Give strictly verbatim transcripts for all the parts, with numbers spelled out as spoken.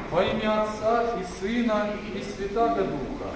Во имя Отца и Сына и Святаго Духа.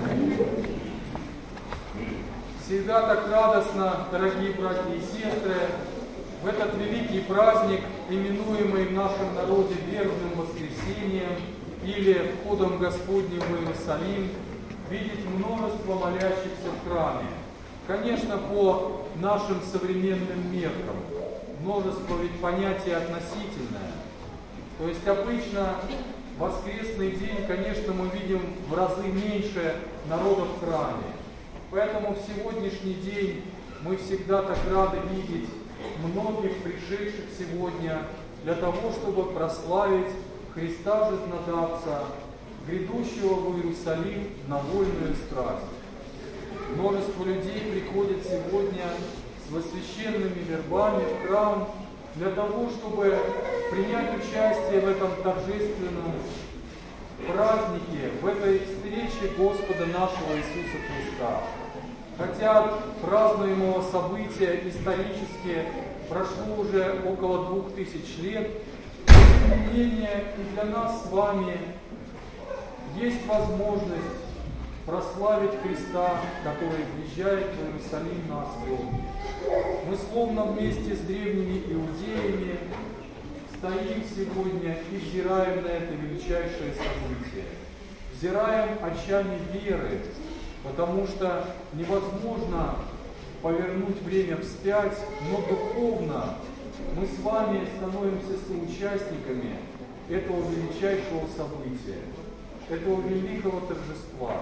Всегда так радостно, дорогие братья и сестры, в этот великий праздник, именуемый в нашем народе вербным воскресением или входом Господним в Иерусалим, видеть множество молящихся в храме. Конечно, по нашим современным меркам. Множество ведь понятие относительное. То есть обычно воскресный день, конечно, мы видим в разы меньше народа в храме. Поэтому в сегодняшний день мы всегда так рады видеть многих пришедших сегодня для того, чтобы прославить Христа Жизнодавца, грядущего в Иерусалим на вольную страсть. Множество людей приходит сегодня с воссвященными вербами в храм для того, чтобы принять участие в этом торжественном празднике, в этой встрече Господа нашего Иисуса Христа. Хотя от празднуемого события исторически прошло уже около двух тысяч лет, тем не менее и для нас с вами есть возможность прославить Христа, который въезжает в Иерусалим на осле. Мы словно вместе с древними иудеями стоим сегодня и взираем на это величайшее событие. Взираем очами веры, потому что невозможно повернуть время вспять, но духовно мы с вами становимся соучастниками этого величайшего события, этого великого торжества.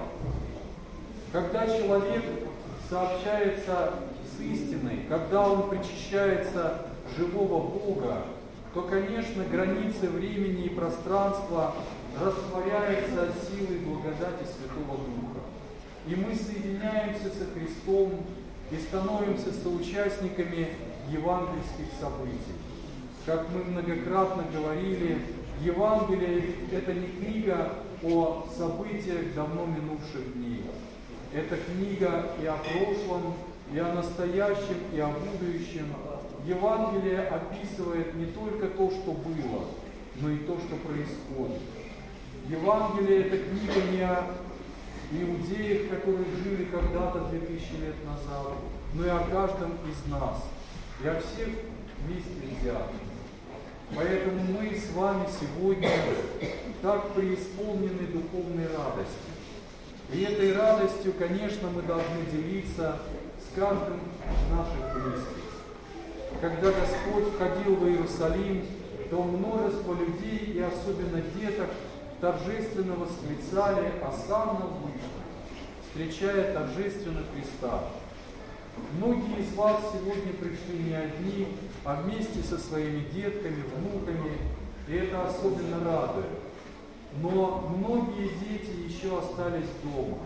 Когда человек сообщается с истиной, когда он причащается живого Бога, то, конечно, границы времени и пространства растворяются от силы и благодати Святого Духа. И мы соединяемся со Христом и становимся соучастниками евангельских событий. Как мы многократно говорили, Евангелие – это не книга о событиях давно минувших дней. Это книга и о прошлом, и о настоящем, и о будущем. Евангелие описывает не только то, что было, но и то, что происходит. Евангелие – это книга не о иудеях, которые жили когда-то две тысячи лет назад, но и о каждом из нас, и о всех вместе взятых. Поэтому мы с вами сегодня так преисполнены духовной радостью. И этой радостью, конечно, мы должны делиться с каждым из наших близких. Когда Господь входил в Иерусалим, то множество людей, и особенно деток, торжественно восклицали «Осанна вышла», встречая торжественно Христа. Многие из вас сегодня пришли не одни, а вместе со своими детками, внуками, и это особенно радует. Но многие дети еще остались дома.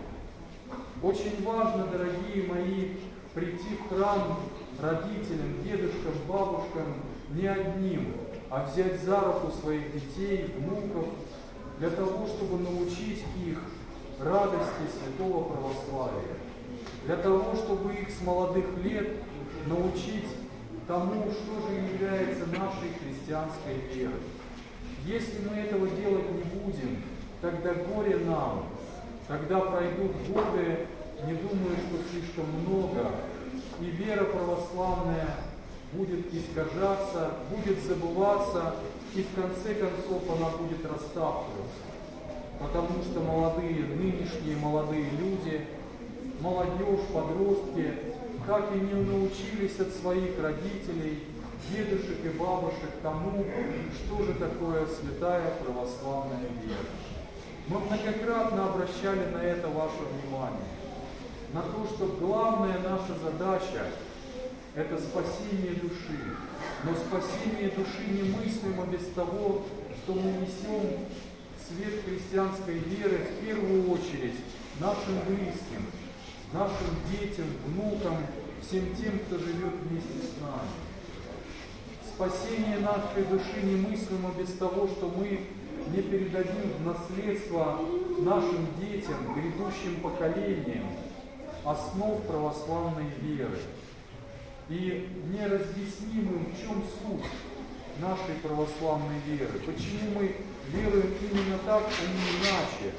Очень важно, дорогие мои, прийти в храм родителям, дедушкам, бабушкам не одним, а взять за руку своих детей, внуков, для того, чтобы научить их радости святого православия, для того, чтобы их с молодых лет научить тому, что же является нашей христианской верой. Если мы этого делать не будем, тогда горе нам, тогда пройдут годы, не думаю, что слишком много, и вера православная будет искажаться, будет забываться, и в конце концов она будет растаптываться. Потому что молодые, нынешние молодые люди, молодежь, подростки, как и не научились от своих родителей, дедушек и бабушек тому, что же такое святая православная вера. Мы многократно обращали на это ваше внимание, на то, что главная наша задача – это спасение души. Но спасение души немыслимо без того, что мы несем свет христианской веры в первую очередь нашим близким, нашим детям, внукам, всем тем, кто живет вместе с нами. Спасение нашей души немыслимо без того, что мы не передадим в наследство нашим детям, грядущим поколениям, основ православной веры. И не разъясним им, в чем суть нашей православной веры? Почему мы веруем именно так, а не иначе?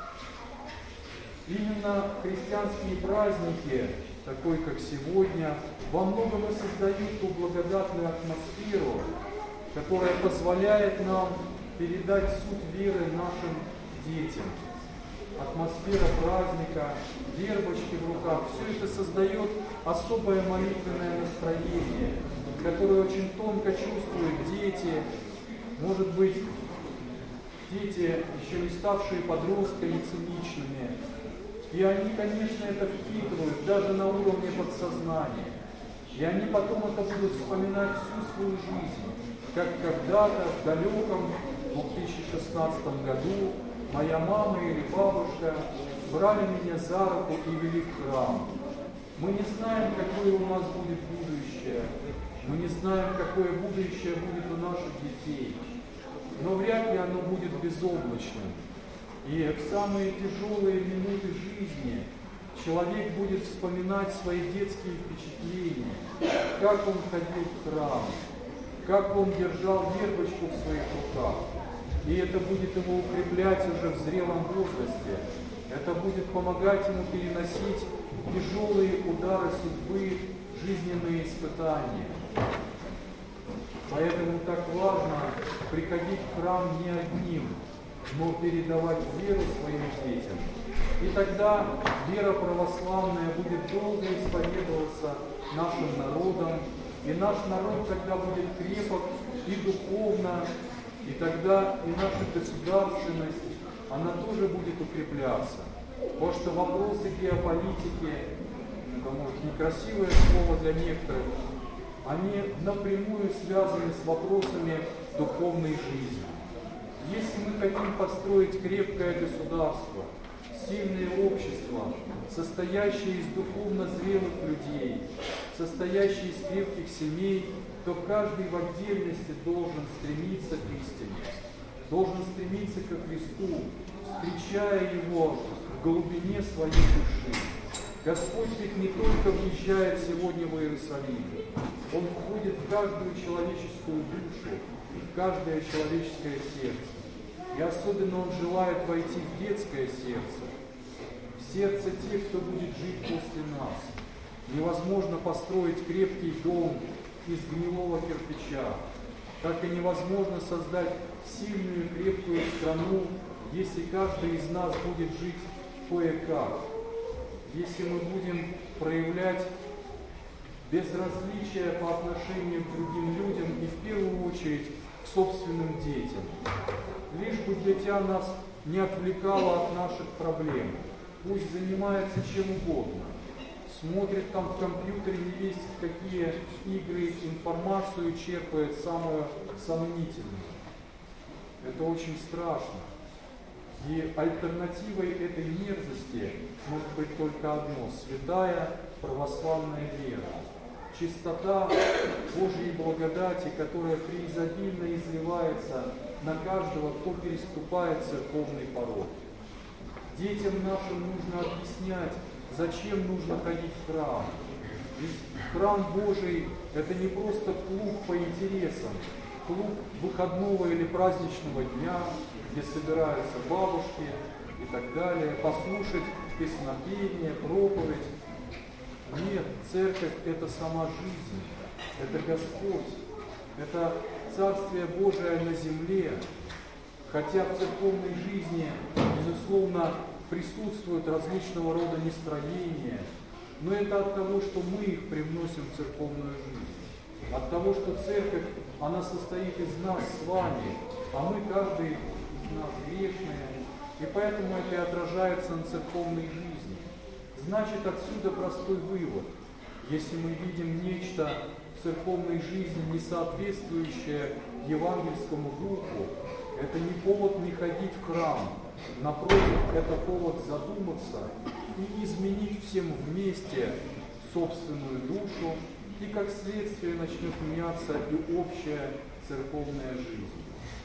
Именно христианские праздники, такой как сегодня, во многом и создают ту благодатную атмосферу, которая позволяет нам передать суть веры нашим детям. Атмосфера праздника, вербочки в руках, все это создает особое молитвенное настроение, которое очень тонко чувствуют дети, может быть, дети, еще не ставшие подростками циничными. И они, конечно, это впитывают даже на уровне подсознания. И они потом это будут вспоминать всю свою жизнь, как когда-то в далеком две тысячи шестнадцатом году моя мама или бабушка брали меня за руку и вели в храм. Мы не знаем, какое у нас будет будущее. Мы не знаем, какое будущее будет у наших детей. Но вряд ли оно будет безоблачным. И в самые тяжелые минуты жизни человек будет вспоминать свои детские впечатления, как он ходил в храм, как он держал вербочку в своих руках. И это будет его укреплять уже в зрелом возрасте. Это будет помогать ему переносить тяжелые удары судьбы, жизненные испытания. Поэтому так важно приходить в храм не одним, но передавать веру своим детям. И тогда вера православная будет долго исповедоваться нашим народом, и наш народ тогда будет крепок и духовно, и тогда и наша государственность, она тоже будет укрепляться. Потому что вопросы геополитики, это может некрасивое слово для некоторых, они напрямую связаны с вопросами духовной жизни. Если мы хотим построить крепкое государство, сильное общество, состоящее из духовно зрелых людей, состоящее из крепких семей, то каждый в отдельности должен стремиться к истине, должен стремиться ко Христу, встречая Его в глубине своей души. Господь ведь не только въезжает сегодня в Иерусалим, Он входит в каждую человеческую душу, в каждое человеческое сердце. И особенно Он желает войти в детское сердце, в сердце тех, кто будет жить после нас. Невозможно построить крепкий дом из гнилого кирпича, так и невозможно создать сильную крепкую страну, если каждый из нас будет жить кое-как. Если мы будем проявлять безразличие по отношению к другим людям и в первую очередь к собственным детям. Лишь бы дитя нас не отвлекало от наших проблем. Пусть занимается чем угодно. Смотрит там в компьютере не весть какие игры, информацию черпает самую сомнительную. Это очень страшно. И альтернативой этой мерзости может быть только одно – святая православная вера. Чистота Божьей благодати, которая преизобильно изливается на каждого, кто переступает церковный порог. Детям нашим нужно объяснять, зачем нужно ходить в храм. Ведь храм Божий – это не просто клуб по интересам, клуб выходного или праздничного дня, где собираются бабушки и так далее, послушать песнопение, проповедь. Нет, церковь – это сама жизнь, это Господь, это Царствие Божие на земле. Хотя в церковной жизни, безусловно, присутствуют различного рода нестроения, но это от того, что мы их привносим в церковную жизнь. От того, что церковь, она состоит из нас с вами, а мы, каждый из нас, грешные, и поэтому это и отражается на церковной жизни. Значит, отсюда простой вывод. Если мы видим нечто в церковной жизни, не соответствующее евангельскому духу, это не повод не ходить в храм. Напротив, это повод задуматься и изменить всем вместе собственную душу, и как следствие начнет меняться и общая церковная жизнь.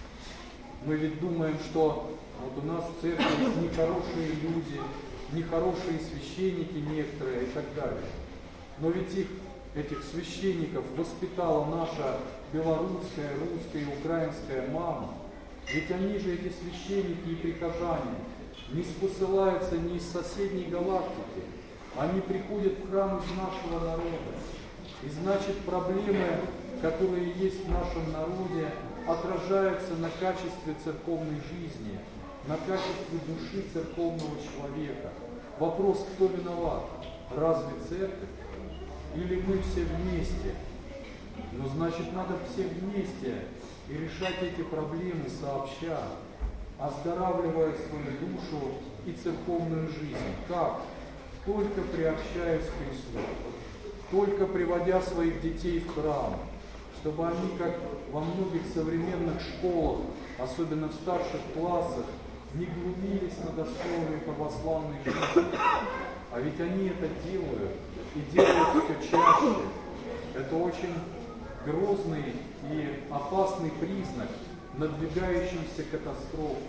Мы ведь думаем, что вот у нас в церкви есть нехорошие люди, нехорошие священники некоторые и так далее. Но ведь их этих священников воспитала наша белорусская, русская и украинская мама. Ведь они же, эти священники и прихожане, не спосылаются ни из соседней галактики. Они приходят в храм из нашего народа. И значит, проблемы, которые есть в нашем народе, отражаются на качестве церковной жизни, на качестве души церковного человека. Вопрос, кто виноват? Разве церковь? Или мы все вместе? Ну, значит, надо все вместе и решать эти проблемы сообща, оздоравливая свою душу и церковную жизнь. Как? Только приобщаясь к Христу, только приводя своих детей в храм, чтобы они, как во многих современных школах, особенно в старших классах, не глумились над основами православной жизни. А ведь они это делают, и делают все чаще. Это очень грозный и опасный признак надвигающейся катастрофы.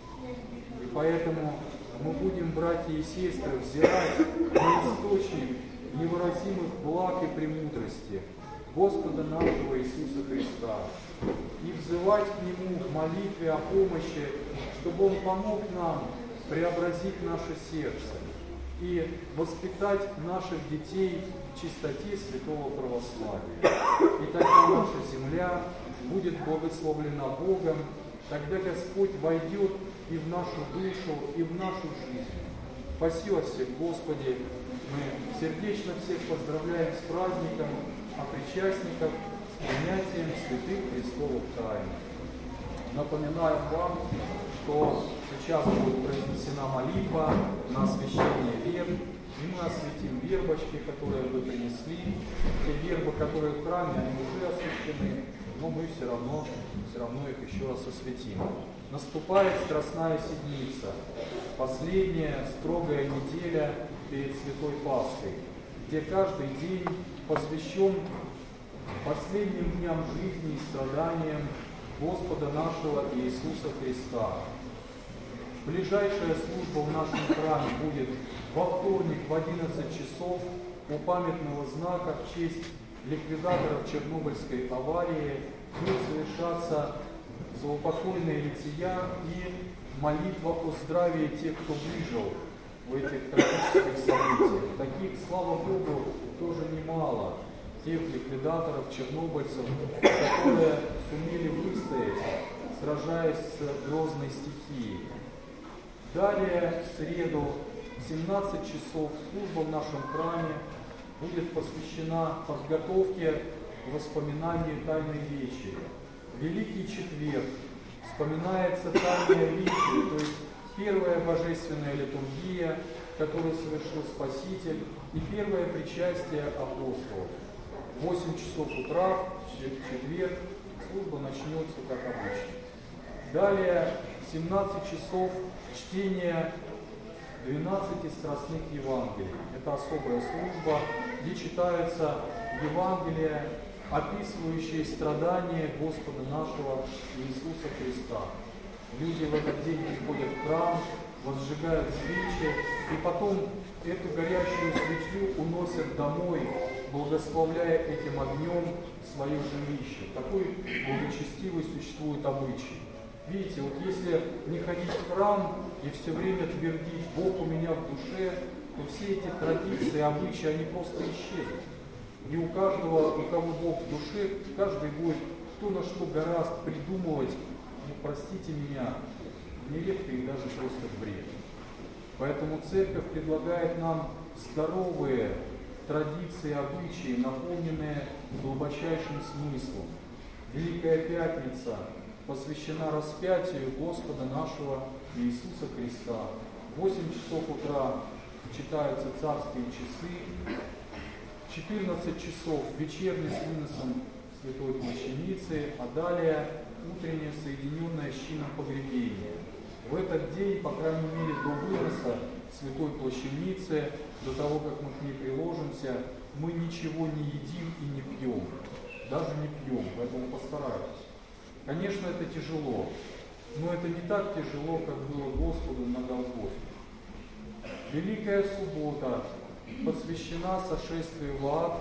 И поэтому мы будем, братья и сестры, взирать на источник невыразимых благ и премудрости Господа нашего Иисуса Христа и взывать к Нему в молитве о помощи, чтобы Он помог нам преобразить наше сердце и воспитать наших детей в чистоте святого православия. И тогда наша земля будет благословлена Богом, тогда Господь войдет и в нашу душу, и в нашу жизнь. Спасибо всех, Господи! Мы сердечно всех поздравляем с праздником, а причастников с принятием святых Христовых тайн. Напоминаю вам, что сейчас будет произнесена молитва на освящение верб, и мы осветим вербочки, которые вы принесли. Те вербы, которые в храме, они уже освящены, но мы все равно, все равно их еще раз осветим. Наступает Страстная Седмица, последняя строгая неделя перед Святой Пасхой, где каждый день посвящен последним дням жизни и страданиям Господа нашего Иисуса Христа. Ближайшая служба в нашем храме будет во вторник в одиннадцать часов у памятного знака в честь ликвидаторов Чернобыльской аварии. Будет совершаться заупокойная лития и молитва о здравии тех, кто выжил в этих трагических событиях. Таких, слава Богу, тоже немало. Тех ликвидаторов, чернобыльцев, которые сумели выстоять, сражаясь с грозной стихией. Далее, в среду, в семнадцать часов, служба в нашем храме будет посвящена подготовке к воспоминанию Тайной Вечери. Великий четверг вспоминается Тайная Вечеря, то есть первая божественная литургия, которую совершил Спаситель, и первое причастие апостолов. В восемь часов утра, в четверг, служба начнется как обычно. Далее, в семнадцать часов, чтение двенадцати страстных Евангелий. Это особая служба, где читаются Евангелия, описывающие страдания Господа нашего Иисуса Христа. Люди в этот день приходят в храм, возжигают свечи, и потом эту горящую свечу уносят домой, благословляя этим огнем свое жилище. Такой благочестивый существует обычай. Видите, вот если не ходить в храм и все время твердить «Бог у меня в душе», то все эти традиции, обычаи, они просто исчезнут. И у каждого, у кого Бог в душе, каждый будет кто на что гораст придумывать, ну, простите меня, нередко и даже просто бред. Поэтому Церковь предлагает нам здоровые традиции, обычаи, наполненные глубочайшим смыслом. Великая Пятница посвящена распятию Господа нашего Иисуса Христа. В восемь часов утра читаются царские часы, в четырнадцать часов вечерний с выносом Святой Плащаницы, а далее утреннее соединенное с чином погребения. В этот день, по крайней мере, до выноса Святой Плащаницы, до того, как мы к ней приложимся, мы ничего не едим и не пьем. Даже не пьем, поэтому постарайтесь. Конечно, это тяжело, но это не так тяжело, как было Господу на Голгофе. Великая суббота посвящена сошествию в ад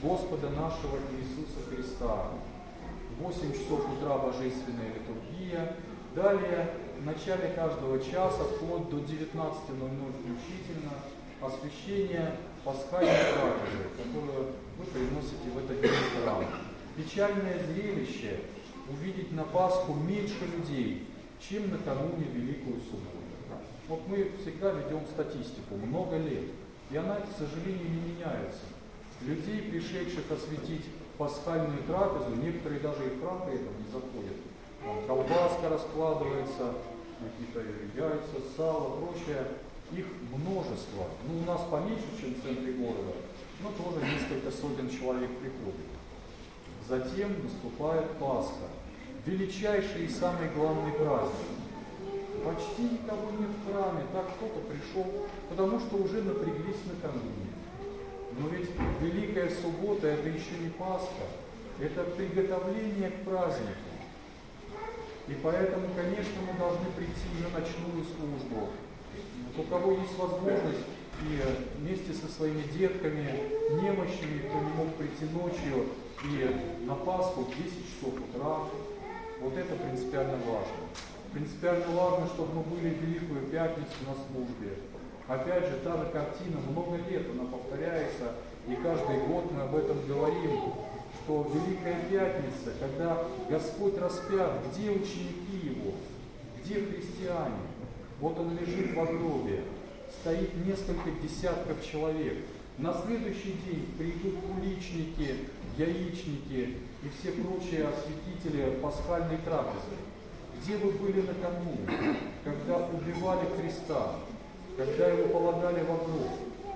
Господа нашего Иисуса Христа. В восемь часов утра божественная литургия. Далее, в начале каждого часа, вплоть до девятнадцати ноль-ноль включительно, освящение пасхальной трапезы, которую вы приносите в этот день в храм. Печальное зрелище — увидеть на Пасху меньше людей, чем накануне Великую Субботу. Вот мы всегда ведем статистику много лет, и она, к сожалению, не меняется. Людей, пришедших осветить пасхальную трапезу, некоторые даже и в храм при этом не заходят. Там колбаска раскладывается, какие-то яйца, сало, прочее. Их множество. Ну, у нас поменьше, чем в центре города, но тоже несколько сотен человек приходит. Затем наступает Пасха. Величайший и самый главный праздник. Почти никого нет в храме, так кто-то пришел, потому что уже напряглись накануне. Но ведь Великая Суббота — это еще не Пасха, это приготовление к празднику. И поэтому, конечно, мы должны прийти на ночную службу. У кого есть возможность, и вместе со своими детками, немощными, кто не мог прийти ночью, и на Пасху в десять часов утра, вот это принципиально важно. Принципиально важно, чтобы мы были в Великую Пятницу на службе. Опять же, та же картина, много лет она повторяется, и каждый год мы об этом говорим, что Великая Пятница, когда Господь распят, где ученики Его, где христиане? Вот Он лежит в гробе, стоит несколько десятков человек. На следующий день придут уличники, яичники и все прочие осветители пасхальной трапезы. Где вы были накануне, когда убивали Христа, когда Его полагали в гроб?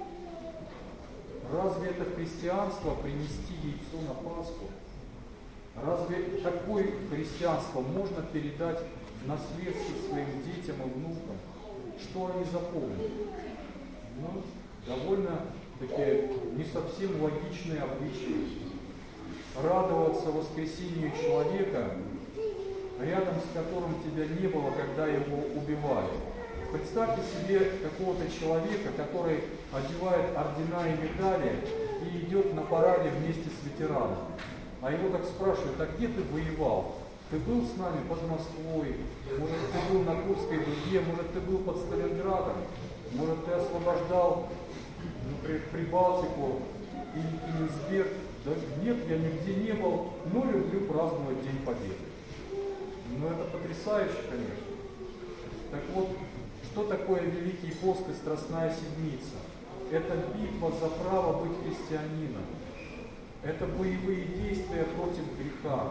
Разве это христианство принести яйцо на Пасху? Разве такое христианство можно передать в наследство своим детям и внукам? Что они запомнят? Ну, довольно такие не совсем логичные обычаи. Радоваться воскресению человека, рядом с которым тебя не было, когда его убивали. Представьте себе какого-то человека, который одевает ордена и медали и идет на параде вместе с ветераном. А его так спрашивают: а где ты воевал? Ты был с нами под Москвой? Может, ты был на Курской дуге? Может, ты был под Сталинградом? Может, ты освобождал, например, Прибалтику или Кенигсберг? Да нет, я нигде не был, но люблю праздновать День Победы. Ну, это потрясающе, конечно. Так вот, что такое Великий пост и Страстная Седмица? Это битва за право быть христианином. Это боевые действия против греха.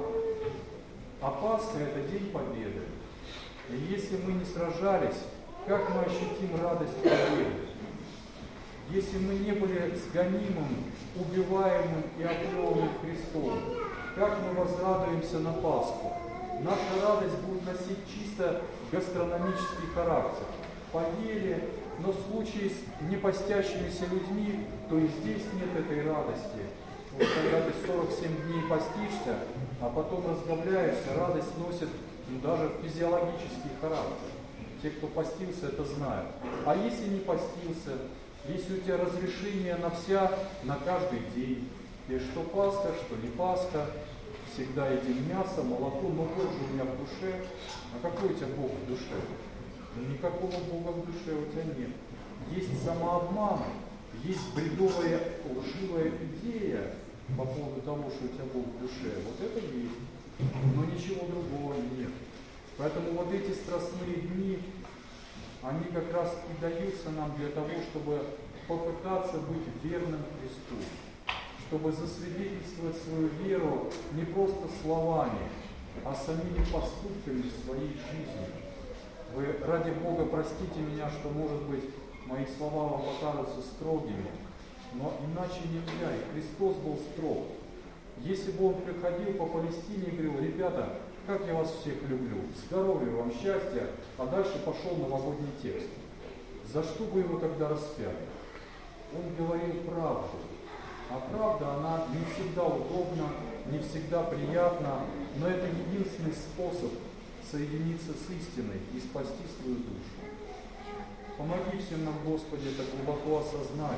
А Пасха — это День Победы. И если мы не сражались, как мы ощутим радость победы? Если мы не были с гонимым, убиваемым и оплеванным Христом, как мы возрадуемся на Пасху? Наша радость будет носить чисто гастрономический характер. Поели, но в случае с непостящимися людьми, то и здесь нет этой радости. Вот когда ты сорок семь дней постишься, а потом разговляешься, радость носит ну, даже физиологический характер. Те, кто постился, это знают. А если не постился, если у тебя разрешение на вся, на каждый день, и что Пасха, что не Пасха, всегда едим мясо, молоко, но Бог же у меня в душе. А какой у тебя Бог в душе? Ну, никакого Бога в душе у тебя нет. Есть самообман, есть бредовая, лживая идея по поводу того, что у тебя Бог в душе. Вот это есть, но ничего другого нет. Поэтому вот эти страстные дни, они как раз и даются нам для того, чтобы попытаться быть верным Христу, чтобы засвидетельствовать свою веру не просто словами, а самими поступками своей жизни. Вы, ради Бога, простите меня, что, может быть, мои слова вам покажутся строгими, но иначе нельзя, и Христос был строг. Если бы Он приходил по Палестине и говорил: ребята, как я вас всех люблю, здоровья вам, счастья, а дальше пошел новогодний текст. За что бы его тогда распяли? Он говорил правду. А правда, она не всегда удобна, не всегда приятна, но это единственный способ соединиться с истиной и спасти свою душу. Помоги всем нам, Господи, это глубоко осознать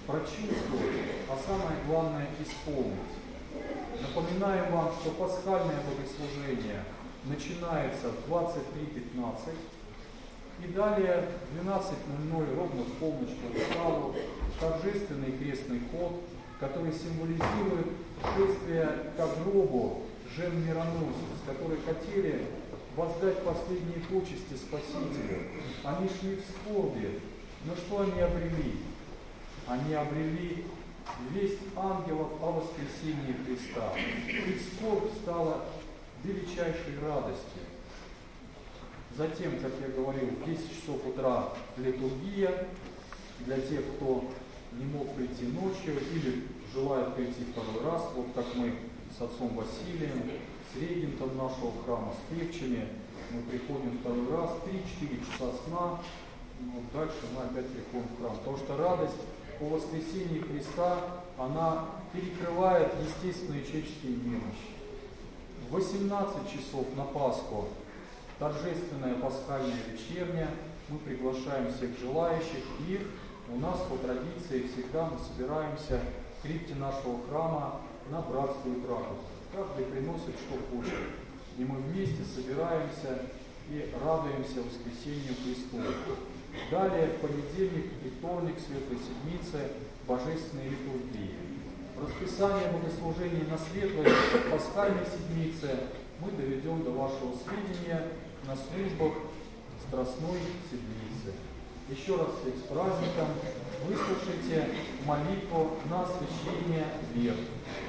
прочувствовать, а самое главное исполнить. Напоминаем вам, что пасхальное богослужение начинается в двадцать три пятнадцать. И далее в двенадцать ноль ноль, ровно в полночь по уставу, торжественный крестный ход, который символизирует шествие ко гробу жен-мироносец, которые хотели воздать последние почести Спасителю. Они шли в скорби, но что они обрели? Они обрели весть ангелов о воскресении Христа. Их скорбь стала величайшей радостью. Затем, как я говорил, в десять часов утра литургия для тех, кто не мог прийти ночью или желает прийти второй раз, вот как мы с отцом Василием, с регентом нашего храма, с певчими, мы приходим второй раз, три-четыре часа сна, вот дальше мы опять приходим в храм. Потому что радость по воскресении Христа, она перекрывает естественные человеческие немощи. В восемнадцать часов на Пасху торжественная пасхальная вечерня, мы приглашаем всех желающих, и у нас по традиции всегда мы собираемся в крипте нашего храма на братскую трапезу. Каждый приносит, что хочет, и мы вместе собираемся и радуемся воскресению Христову. Далее в понедельник и вторник Светлой Седмицы божественные литургии. Расписание богослужений на Светлой Пасхальной Седмице мы доведем до вашего сведения на службах Страстной Седмицы. Еще раз всех с праздником. Выслушайте молитву на освящение веры.